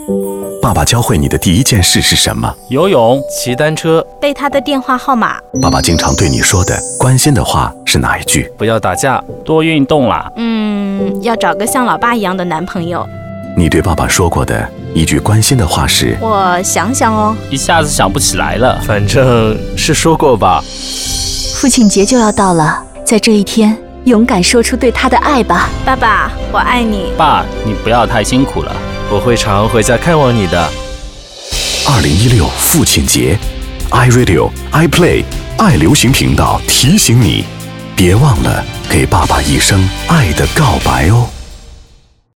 爸爸教会你的第一件事是什么？ 游泳、 骑单车。 背他的电话号码。 爸爸经常对你说的关心的话是哪一句？ 不要打架， 多运动啦。 要找个像老爸一样的男朋友。 你对爸爸说过的一句关心的话是？ 我想想哦， 一下子想不起来了。 反正是说过吧。 父亲节就要到了，在这一天，勇敢说出对他的爱吧。 爸爸，我爱你。 爸，你不要太辛苦了。 我会常回家看望你的。 2016父亲节 ，iRadio、iPlay、爱流行频道提醒你，别忘了给爸爸一声爱的告白哦。